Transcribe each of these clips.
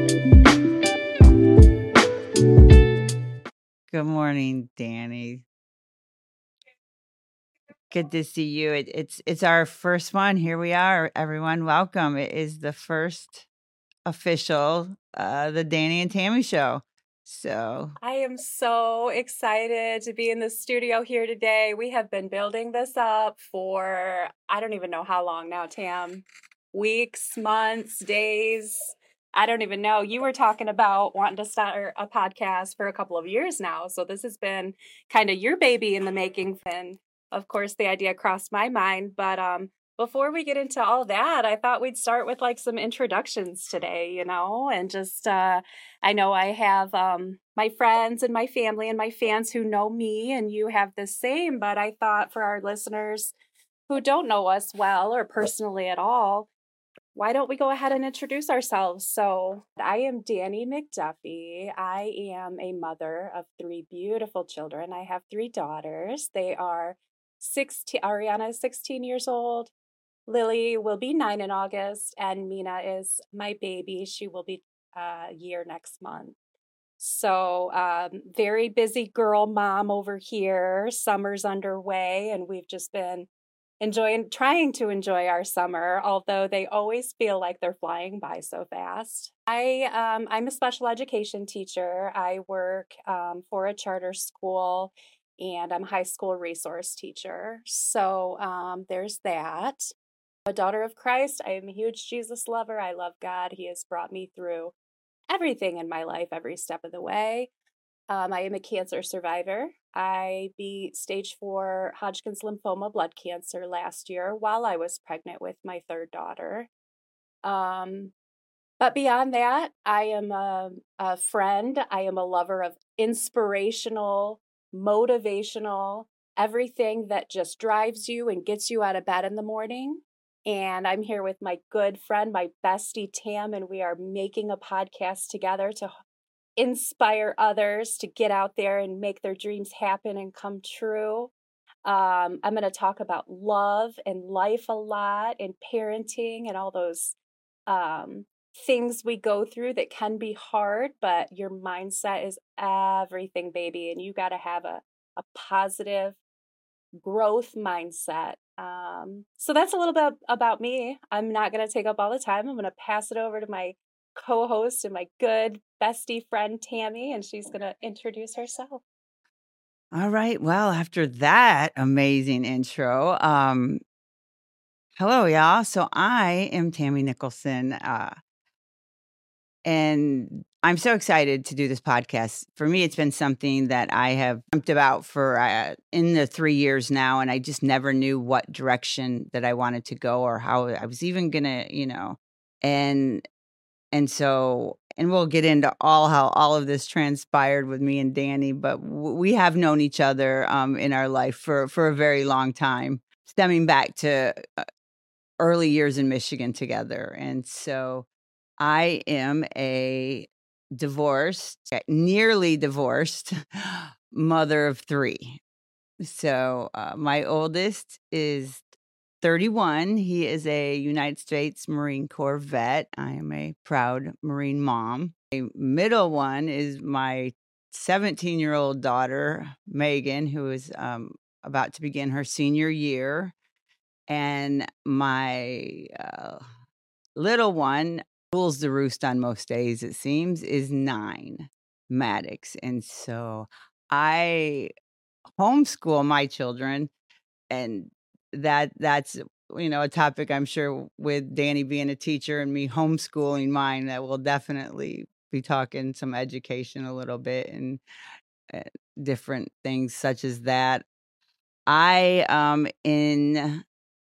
Good morning, Danny. Good to see you. It's our first one. Here we are, everyone. Welcome. It is the first official the Danny and Tammy show. So I am so excited to be in the studio here today. We have been building this up for I don't even know how long now, Tam. Weeks, months, days. I don't even know. You were talking about wanting to start a podcast for a couple of years now. So this has been kind of your baby in the making. And of course, the idea crossed my mind. But before we get into all that, I thought we'd start with like some introductions today, and just I know I have my friends and my family and my fans who know me, and you have the same. But I thought for our listeners who don't know us well or personally at all, why don't we go ahead and introduce ourselves? So, I am Danny McDuffie. I am a mother of 3 beautiful children. I have 3 daughters. They are 16. Ariana is 16 years old. Lily will be 9 in August, and Mina is my baby. She will be a year next month. So, very busy girl mom over here. Summer's underway, and we've just been trying to enjoy our summer, although they always feel like they're flying by so fast. I'm a special education teacher. I work for a charter school, and I'm a high school resource teacher. So there's that. A daughter of Christ. I am a huge Jesus lover. I love God. He has brought me through everything in my life, every step of the way. I am a cancer survivor. I beat stage 4 Hodgkin's lymphoma blood cancer last year while I was pregnant with my 3rd daughter. But beyond that, I am a friend. I am a lover of inspirational, motivational, everything that just drives you and gets you out of bed in the morning. And I'm here with my good friend, my bestie, Tam, and we are making a podcast together to inspire others to get out there and make their dreams happen and come true. I'm going to talk about love and life a lot and parenting and all those things we go through that can be hard, but your mindset is everything, baby. And you got to have a positive growth mindset. So that's a little bit about me. I'm not going to take up all the time. I'm going to pass it over to my co-host and my good bestie friend, Tammy, and she's going to introduce herself. all right. Well, after that amazing intro, hello, y'all. So I am Tammy Nicholson. And I'm so excited to do this podcast. For me, it's been something that I have dreamt about for in the 3 years now, and I just never knew what direction that I wanted to go or how I was even gonna, and and we'll get into how all of this transpired with me and Danny, but we have known each other in our life for a very long time, stemming back to early years in Michigan together, and so. I am a nearly divorced mother of 3. So my oldest is 31. He is a United States Marine Corps vet. I am a proud Marine mom. A middle one is my 17-year-old daughter, Megan, who is about to begin her senior year. And my little one rules the roost on most days, it seems, is 9, Maddox. And so I homeschool my children, and that's a topic I'm sure with Danny being a teacher and me homeschooling mine that we'll definitely be talking some education a little bit and uh, different things such as that. I in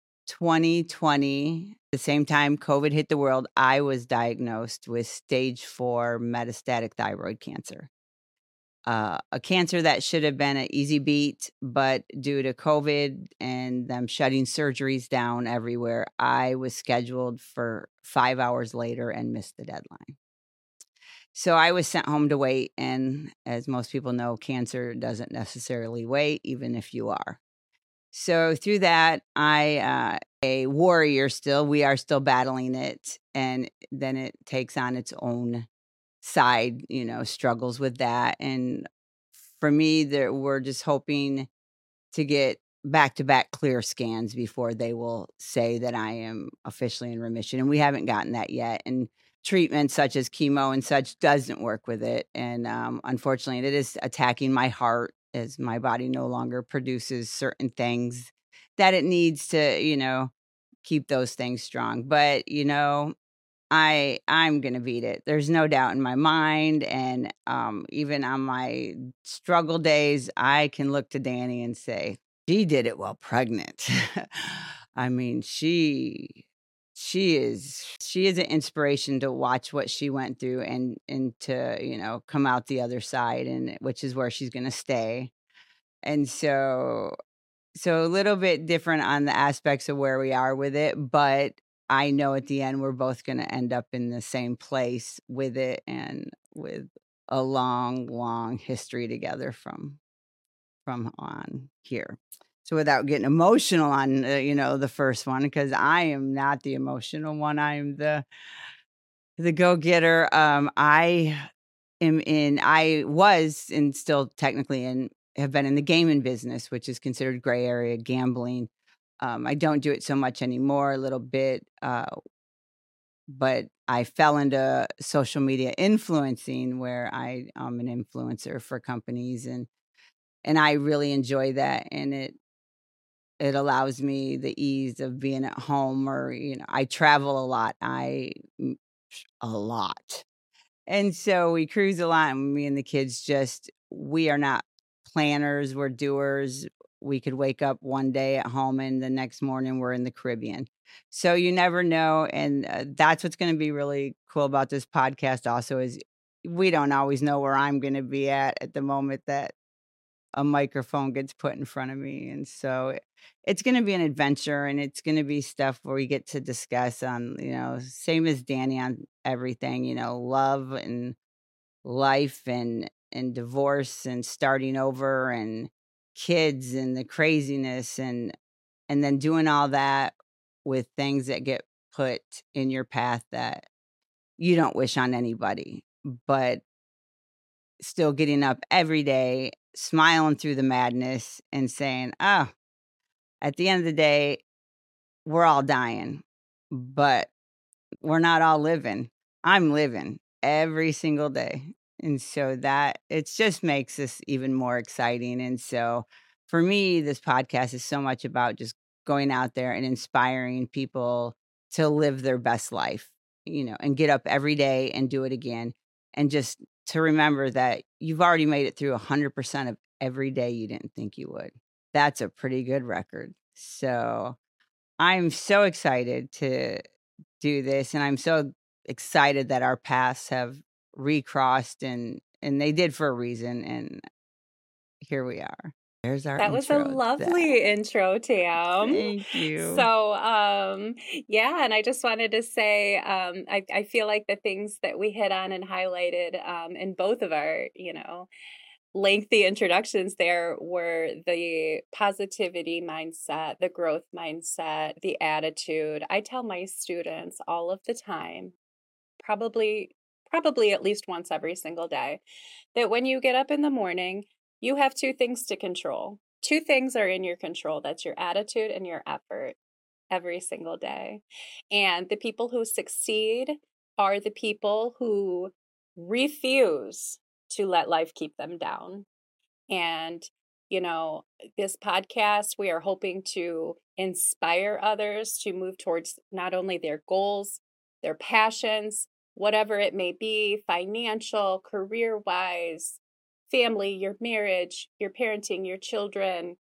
2020, the same time COVID hit the world, I was diagnosed with stage 4 metastatic thyroid cancer. A cancer that should have been an easy beat, but due to COVID and them shutting surgeries down everywhere, I was scheduled for 5 hours later and missed the deadline. So I was sent home to wait. And as most people know, cancer doesn't necessarily wait, even if you are. So through that, I a warrior still. We are still battling it, and then it takes on its own side, struggles with that. And for me, we're just hoping to get back-to-back clear scans before they will say that I am officially in remission, and we haven't gotten that yet, and treatment such as chemo and such doesn't work with it, and, unfortunately, it is attacking my heart as my body no longer produces certain things that it needs to, keep those things strong, but, I'm gonna beat it. There's no doubt in my mind, and, even on my struggle days, I can look to Danny and say, "She did it while pregnant." I mean, she is an inspiration to watch what she went through and to, come out the other side, and which is where she's gonna stay. And so a little bit different on the aspects of where we are with it, but I know at the end we're both gonna end up in the same place with it and with a long, long history together from on here. So without getting emotional on, the first one, because I am not the emotional one, I am the go-getter. I was and still technically have been in the gaming business, which is considered gray area gambling. I don't do it so much anymore, a little bit, but I fell into social media influencing where I am an influencer for companies and I really enjoy that, and it allows me the ease of being at home or, I travel a lot. A lot. And so we cruise a lot, and me and the kids we are not planners, we're doers. We could wake up one day at home and the next morning we're in the Caribbean. So you never know. And that's what's going to be really cool about this podcast also is we don't always know where I'm going to be at the moment that a microphone gets put in front of me. And so it's going to be an adventure and it's going to be stuff where we get to discuss on, same as Danny on everything, love and life and divorce and starting over and kids and the craziness and then doing all that with things that get put in your path that you don't wish on anybody, but still getting up every day, smiling through the madness and saying, "Oh, at the end of the day, we're all dying, but we're not all living. I'm living every single day." And so that it just makes this even more exciting. And so for me, this podcast is so much about just going out there and inspiring people to live their best life, and get up every day and do it again. And just to remember that you've already made it through 100% of every day you didn't think you would. That's a pretty good record. So I'm so excited to do this, and I'm so excited that our paths have recrossed and they did for a reason, and here we are. There's our That was a intro to that. lovely intro, Tam. Thank you. So, yeah, and I just wanted to say, I feel like the things that we hit on and highlighted in both of our, lengthy introductions there were the positivity mindset, the growth mindset, the attitude. I tell my students all of the time, probably at least once every single day, that when you get up in the morning, you have two things to control. Two things are in your control. That's your attitude and your effort every single day. And the people who succeed are the people who refuse to let life keep them down. And, this podcast, we are hoping to inspire others to move towards not only their goals, their passions, whatever it may be, financial, career-wise, family, your marriage, your parenting, your children,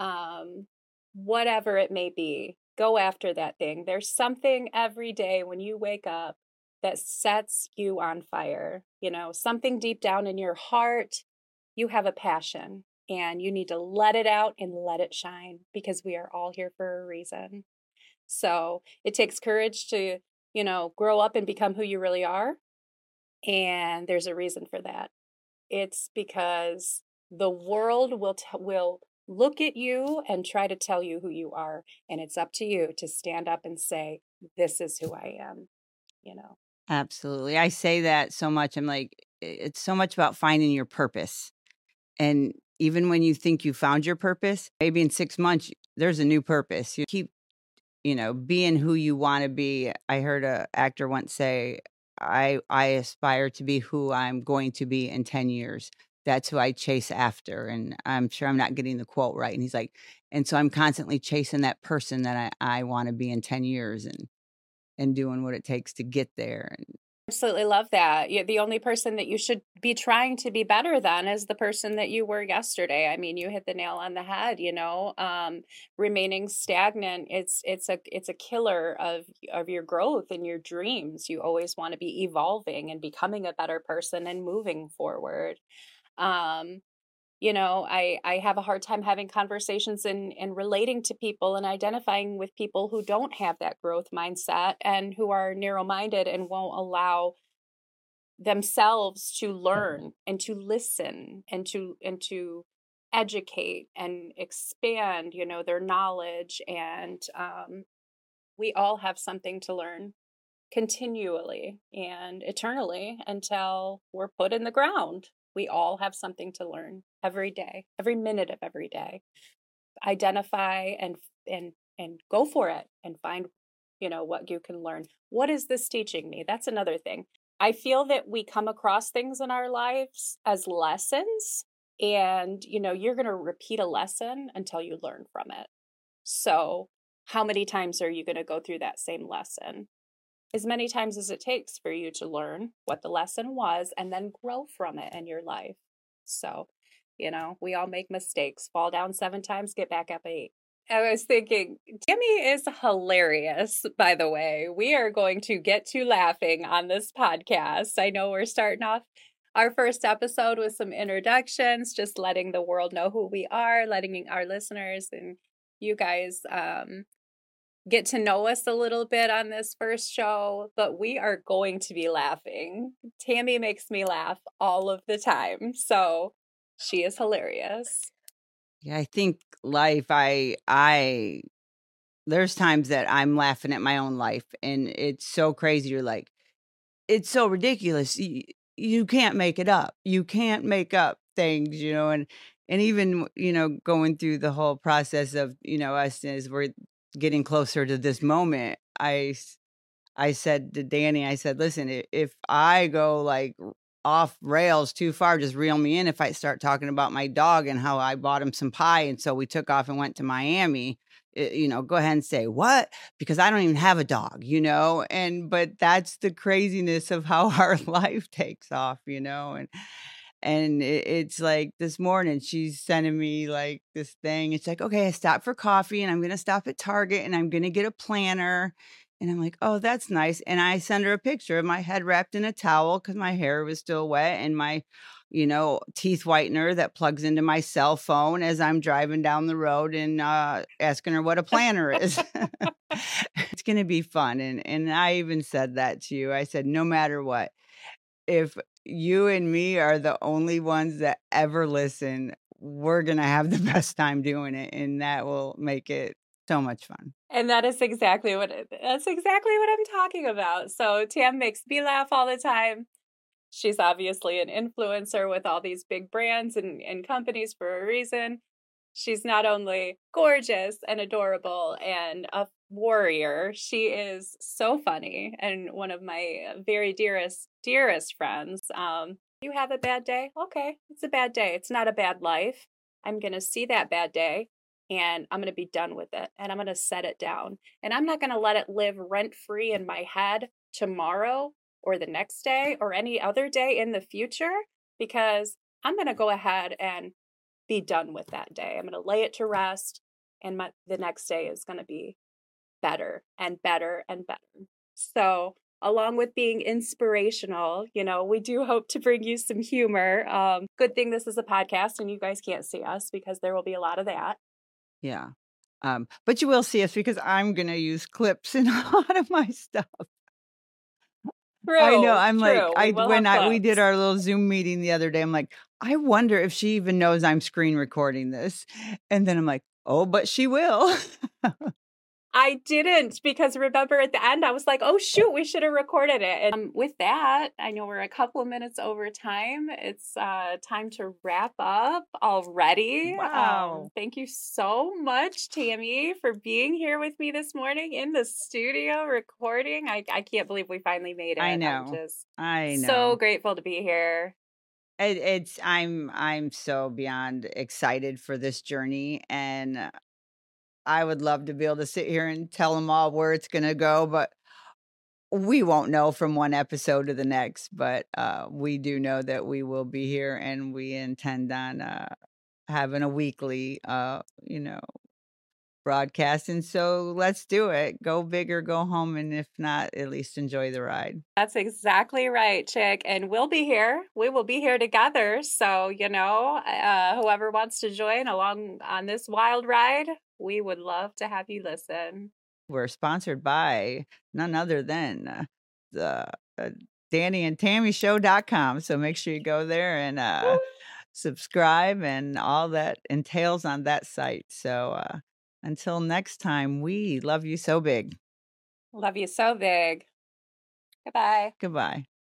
whatever it may be, go after that thing. There's something every day when you wake up that sets you on fire, something deep down in your heart. You have a passion and you need to let it out and let it shine because we are all here for a reason. So it takes courage to, grow up and become who you really are. And there's a reason for that. It's because the world will look at you and try to tell you who you are. And it's up to you to stand up and say, this is who I am, Absolutely. I say that so much. I'm like, it's so much about finding your purpose. And even when you think you found your purpose, maybe in 6 months, there's a new purpose. You keep, being who you want to be. I heard a actor once say, I aspire to be who I'm going to be in 10 years. That's who I chase after. And I'm sure I'm not getting the quote right. And he's like, and so I'm constantly chasing that person that I want to be in 10 years and doing what it takes to get there. And Absolutely love that. The only person that you should be trying to be better than is the person that you were yesterday. I mean, you hit the nail on the head, remaining stagnant. It's a killer of your growth and your dreams. You always want to be evolving and becoming a better person and moving forward. Um, I have a hard time having conversations and relating to people and identifying with people who don't have that growth mindset and who are narrow-minded and won't allow themselves to learn and to listen and to educate and expand, their knowledge. And we all have something to learn continually and eternally until we're put in the ground. We all have something to learn every day, every minute of every day. Identify and go for it and find, what you can learn. What is this teaching me? That's another thing. I feel that we come across things in our lives as lessons, and you're going to repeat a lesson until you learn from it. So, how many times are you going to go through that same lesson? As many times as it takes for you to learn what the lesson was and then grow from it in your life. So, we all make mistakes. Fall down 7 times, get back up 8. I was thinking, Tammy is hilarious, by the way. We are going to get to laughing on this podcast. I know we're starting off our first episode with some introductions, just letting the world know who we are, letting our listeners and you guys get to know us a little bit on this first show, but we are going to be laughing. Tammy makes me laugh all of the time, so she is hilarious. yeah, I think life, I there's times that I'm laughing at my own life, and it's so crazy. You're like, it's so ridiculous. You can't make it up. You can't make up things, and even, going through the whole process of, us as we're getting closer to this moment, I said to Danny, I said, listen, if I go like off rails too far, just reel me in. If I start talking about my dog and how I bought him some pie. And so we took off and went to Miami, go ahead and say what, because I don't even have a dog, but that's the craziness of how our life takes off, and it's like this morning, she's sending me like this thing. It's like, okay, I stopped for coffee and I'm going to stop at Target and I'm going to get a planner. And I'm like, oh, that's nice. And I send her a picture of my head wrapped in a towel because my hair was still wet and my, teeth whitener that plugs into my cell phone as I'm driving down the road and asking her what a planner is. It's going to be fun. And I even said that to you. I said, no matter what, if you and me are the only ones that ever listen, we're going to have the best time doing it. And that will make it so much fun. And that's exactly what I'm talking about. So Tam makes me laugh all the time. She's obviously an influencer with all these big brands and companies for a reason. She's not only gorgeous and adorable and a warrior, she is so funny and one of my very dearest friends. You have a bad day? Okay, it's a bad day. It's not a bad life. I'm going to see that bad day and I'm going to be done with it and I'm going to set it down. And I'm not going to let it live rent-free in my head tomorrow or the next day or any other day in the future, because I'm going to go ahead and be done with that day. I'm going to lay it to rest, and the next day is going to be better and better and better. So, along with being inspirational, we do hope to bring you some humor. Good thing this is a podcast and you guys can't see us because there will be a lot of that. Yeah. But you will see us because I'm going to use clips in a lot of my stuff. True, I know. I'm true. like, we did our little Zoom meeting the other day, I'm like, I wonder if she even knows I'm screen recording this. And then I'm like, oh, but she will. I didn't, because remember at the end I was like, "Oh shoot, we should have recorded it." And with that, I know we're a couple of minutes over time. It's time to wrap up already. Wow. Thank you so much, Tammy, for being here with me this morning in the studio recording. I can't believe we finally made it. I I'm know. just I so know. grateful to be here. I'm so beyond excited for this journey, and I would love to be able to sit here and tell them all where it's gonna go, but we won't know from one episode to the next. But we do know that we will be here, and we intend on having a weekly, broadcast. And so let's do it. Go big or go home, and if not, at least enjoy the ride. That's exactly right, Chick. And we'll be here. We will be here together. So, whoever wants to join along on this wild ride, we would love to have you listen. We're sponsored by none other than the DannyandTammyShow.com. So make sure you go there and subscribe and all that entails on that site. So until next time, we love you so big. Love you so big. Goodbye. Goodbye.